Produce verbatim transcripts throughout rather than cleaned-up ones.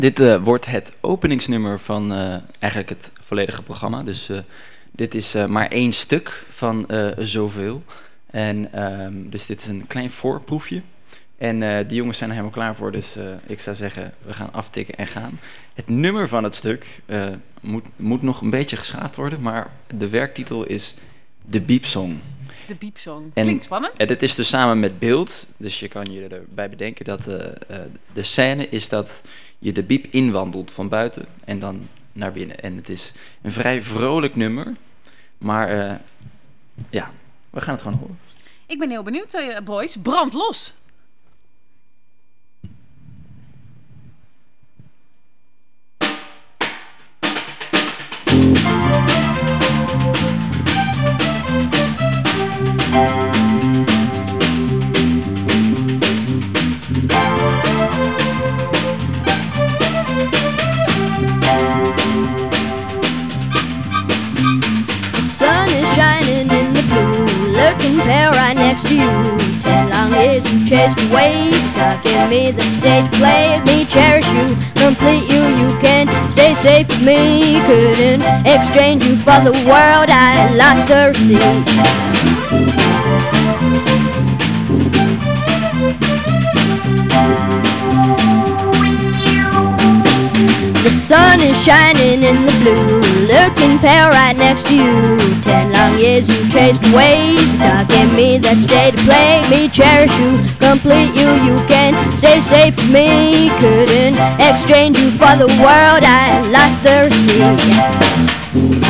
Dit uh, wordt het openingsnummer van uh, eigenlijk het volledige programma. Dus uh, dit is uh, maar één stuk van uh, zoveel. En um, dus dit is een klein voorproefje. En uh, die jongens zijn er helemaal klaar voor. Dus uh, ik zou zeggen, we gaan aftikken en gaan. Het nummer van het stuk uh, moet, moet nog een beetje geschaafd worden. Maar de werktitel is De Biepsong. De Biepsong. En, Klinkt spannend. En dit is dus samen met beeld. Dus je kan je erbij bedenken dat uh, uh, de scène is dat je de biep inwandelt van buiten en dan naar binnen. En het is een vrij vrolijk nummer. Maar uh, ja, we gaan het gewoon horen. Ik ben heel benieuwd, uh, boys. Brand los! Shining in the blue, looking pale right next to you. Ten long years you chased away, God give me the stage to play. Me cherish you, complete you, you can stay safe with me. Couldn't exchange you for the world, I lost the receipt. The sun is shining in the blue, looking pale right next to you. Ten long years you chased away, God gave me that state to play. Me cherish you, complete you, you can stay safe with me. Couldn't exchange you for the world, I lost the receipt.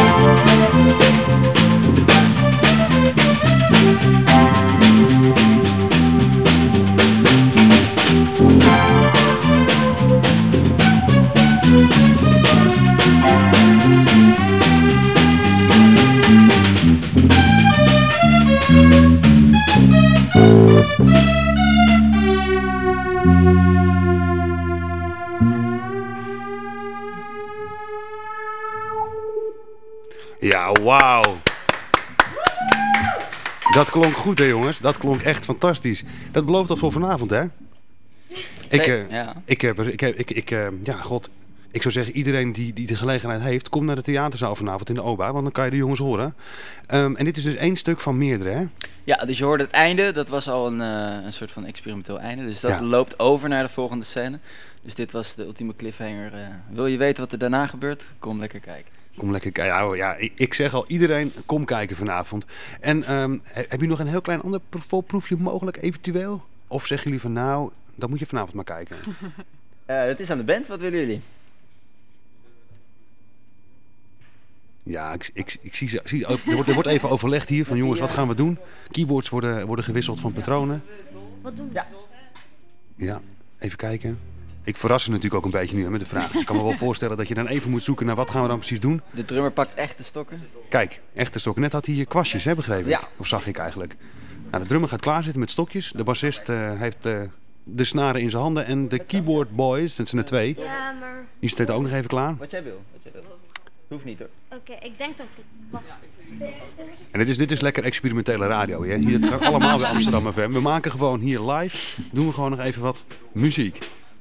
Ja, wauw. Dat klonk goed, hè jongens. Dat klonk echt fantastisch. Dat belooft al voor vanavond, hè? Ik, uh, ja. ik heb, ik heb, ik, ik, uh, ja, god. Ik zou zeggen, iedereen die, die de gelegenheid heeft, kom naar de theaterzaal vanavond in de Oba, want dan kan je de jongens horen. Um, en dit is dus één stuk van meerdere, hè? Ja, dus je hoorde het einde. Dat was al een, uh, een soort van experimenteel einde. Dus dat ja. loopt over naar de volgende scène. Dus dit was de ultieme cliffhanger. Uh, wil je weten wat er daarna gebeurt? Kom lekker kijken. Kom lekker kijken. Ja, ja, ik, ik zeg al, iedereen kom kijken vanavond. En um, heb je nog een heel klein ander voorproefje mogelijk, eventueel? Of zeggen jullie van nou, dat moet je vanavond maar kijken? uh, het is aan de band. Wat willen jullie? Ja, ik, ik, ik zie, zie er, wordt, er wordt even overlegd hier van jongens, wat gaan we doen? Keyboards worden, worden gewisseld van patronen. Wat doen we? Ja. Ja, even kijken. Ik verras ze natuurlijk ook een beetje nu hè, met de vraag. Dus ik kan me wel voorstellen dat je dan even moet zoeken naar wat gaan we dan precies doen. De drummer pakt echte stokken. Kijk, echte stokken. Net had hij hier kwastjes, hè, begreep ik? Ja. Of zag ik eigenlijk. Nou, de drummer gaat klaarzitten met stokjes. De bassist uh, heeft uh, de snaren in zijn handen. En de keyboard boys, dat zijn er twee. Ja, maar... Die staat ook nog even klaar. Wat jij wil. Wat jij wil. Hoeft niet hoor. Oké, okay, ik denk dat ik... Wacht. En dit is, dit is lekker experimentele radio. Hè? Hier, het kan allemaal bij Amsterdam F M. We maken gewoon hier live, doen we gewoon nog even wat muziek.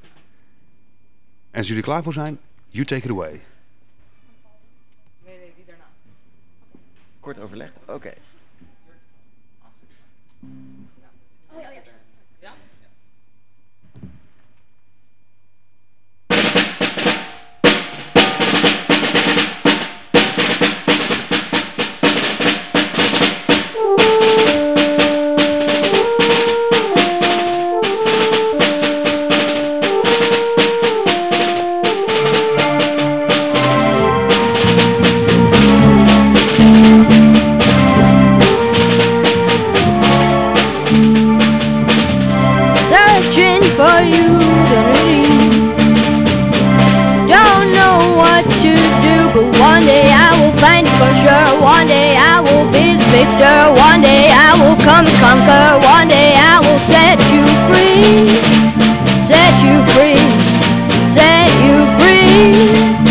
En als jullie klaar voor zijn, you take it away. Nee, nee, die daarna. Kort overlegd, oké. Okay. Oh, ja, ja. Ja? For you to read. Don't know what to do, but one day I will find it for sure. One day I will be the victor. One day I will come and conquer. One day I will set you free. Set you free. Set you free.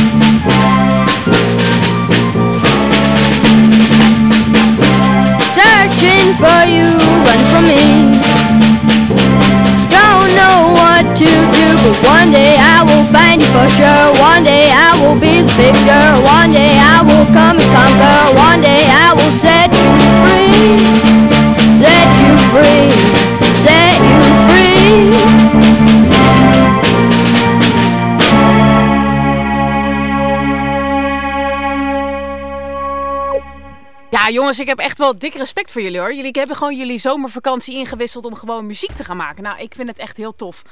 Searching for you, run from me. Don't know what to do, but one day I will find find you for sure. One day I will be the victor. One day I will come and conquer. One day I will set you free. Set you free. Set you free. Ja, jongens, ik heb echt wel dik respect voor jullie hoor. Jullie hebben gewoon jullie zomervakantie ingewisseld om gewoon muziek te gaan maken. Nou, ik vind het echt heel tof.